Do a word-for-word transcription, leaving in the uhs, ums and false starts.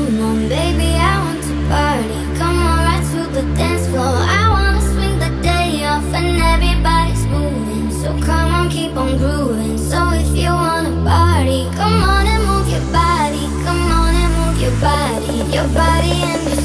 Come on, baby, I want to party. Come on, right to the dance floor. I wanna swing the day off and everybody's moving. So come on, keep on grooving. So if you wanna party, come on and move your body. Come on and move your body, your body and your